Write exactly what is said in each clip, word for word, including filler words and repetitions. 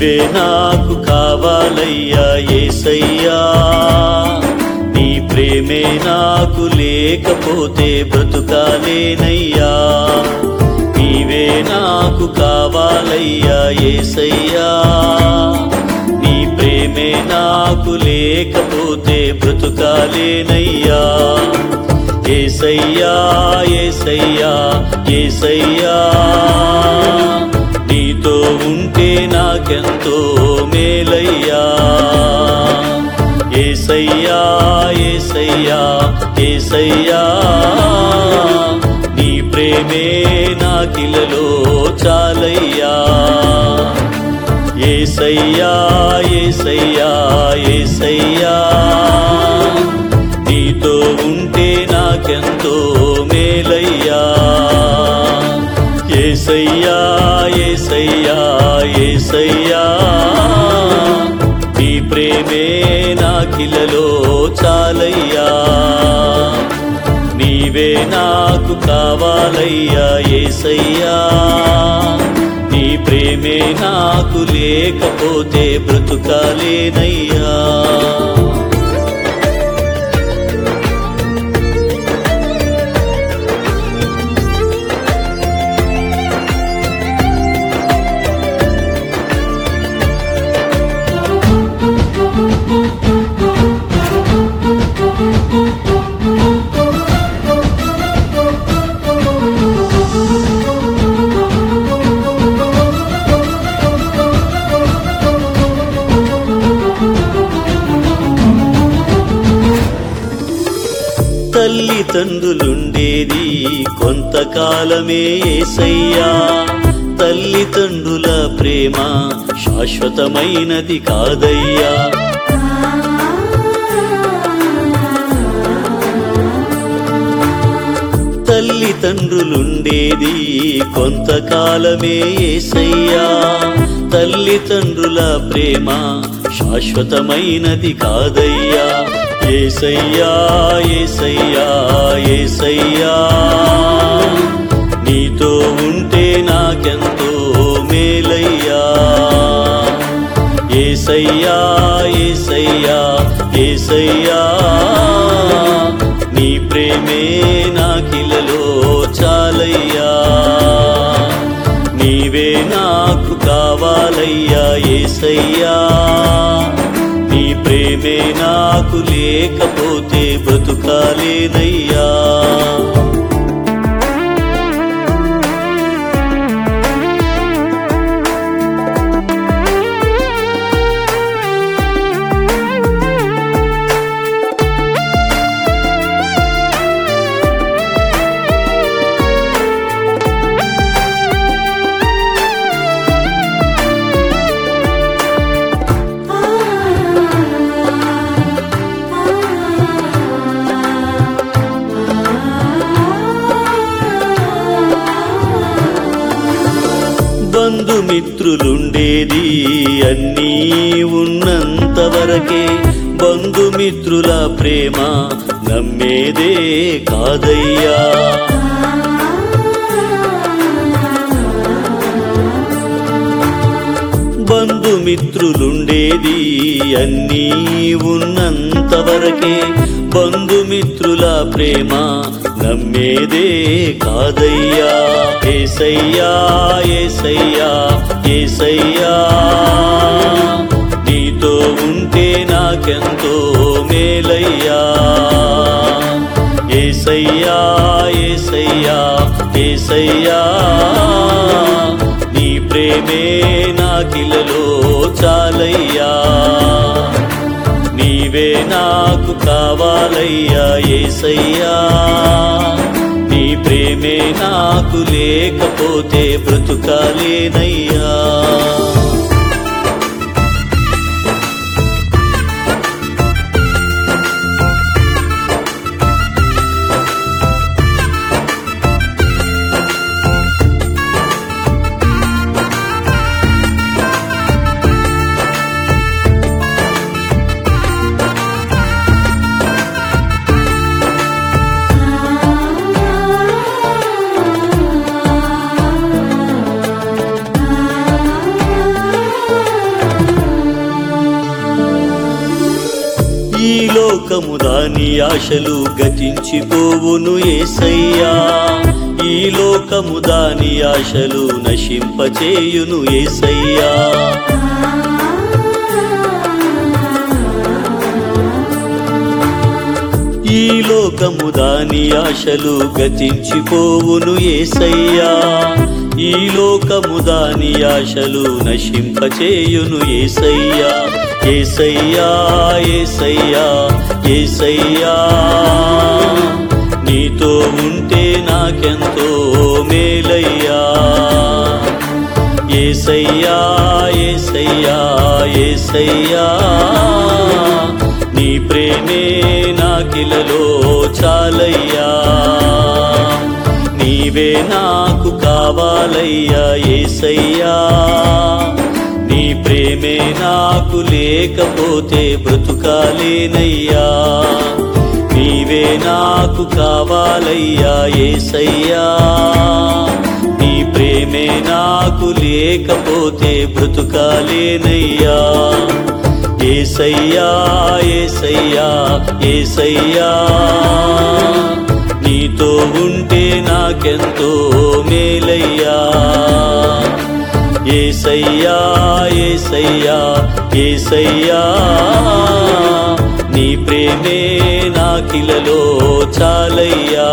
నీవే నాకు కావాలయ్యా యేసయ్యా, నీ ప్రేమే నాకు లేకపోతే బ్రతుకాలేనయ్యా. నీవే నాకు కావాలయ్యా యేసయ్యా, నీ ప్రేమే నాకు లేకపోతే బ్రతుకాలేనయ్యా. యేసయ్యా యేసయ్యా యేసయ్యా, నీతో ఉంటే నాకెంతో మేలయ్యా. యేసయ్యా యేసయ్యా యేసయ్యా, నీ ప్రేమే నాకిలలో చాలయ్యా. యేసయ్యా యేసయ్యా యేసయ్యా, నీతో ఉంటే నాకెంతో మేలయ్యా. యేసయ్యా యేసయ్యా యేసయ్యా, నీ ప్రేమే నాకిలలో చాలయ్యా. నీవే నాకు కావాలయ్యా యేసయ్యా, నీ ప్రేమే నాకు లేకపోతే బ్రతుకాలేనయ్యా. తల్లిదండ్రులుండేది కొంతకాలమే యేసయ్యా, తల్లిదండ్రుల ప్రేమ శాశ్వతమైనది కాదయ్యా. తల్లిదండ్రులుండేది కొంతకాలమే యేసయ్యా, తల్లిదండ్రుల ప్రేమ శాశ్వతమైనది కాదయ్యా. యేసయ్యా యేసయ్యా యేసయ్యా, నీతో ఉంటే నాకెంతో మేలయ్యా. యేసయ్యా యేసయ్యా యేసయ్యా, నీ ప్రేమే నాకిలలో చాలయ్యా. నీవే నాకు కావాలయ్యా యేసయ్యా, నీ ప్రేమే నాకు లేకపోతే బ్రతుకాలేనయ్యా. బంధుమిత్రులుండేది అన్నీ ఉన్నంత వరకే, బంధుమిత్రుల ప్రేమ నమ్మేదే కాదయ్యా. బంధుమిత్రులుండేది అన్నీ ఉన్నంత వరకే, బంధుమిత్రుల ప్రేమ నమ్మేదే కాదయ్యా. యేసయ్యా యేసయ్యా యేసయ్యా, నీతో ఉంటే నాకెంతో మేలయ్యా. యేసయ్యా యేసయ్యా యేసయ్యా, నీ ప్రేమే నాకిలలో చాలయ్యా. నీవే నాకు కావాలయ్యా యేసయ్యా, నీ ప్రేమే నాకు లేకపోతే బ్రతుకాలేనయ్యా. లోకము దాని ఆశలు గతించిపోవును యేసయ్యా, ఈ లోకము దాని ఆశలు నశింపచేయును యేసయ్యా. ఈ లోకము దాని ఆశలు గతించిపోవును యేసయ్యా, ఈ లోకము దాని ఆశలు నశింపచేయును యేసయ్యా. యేసయ్యా యేసయ్యా యేసయ్యా, నీతో ఉంటే నాకెంతో మేలయ్యా. యేసయ్యా యేసయ్యా యేసయ్యా, నీ ప్రేమే నాకిలలో చాలయ్యా. నీవే నాకు కావాలయ్యా యేసయ్యా, నీ ప్రేమే నాకు లేకపోతే బ్రతుకాలేనయ్యా. నీవే నాకు కావాలయ్యా యేసయ్యా, నీ ప్రేమే నాకు లేకపోతే బ్రతుకాలేనయ్యా. యేసయ్యా యేసయ్యా యేసయ్యా, నీతో ఉంటే నాకెంతో మేలయ్యా. యేసయ్యా యేసయ్యా యేసయ్యా, నీ ప్రేమే నాకిలలో చాలయ్యా.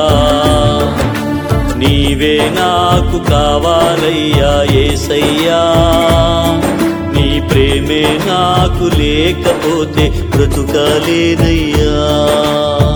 నీవే నాకు కావాలయ్యా యేసయ్యా, నీ ప్రేమే నాకు లేకపోతే బ్రతుకాలేనయ్యా.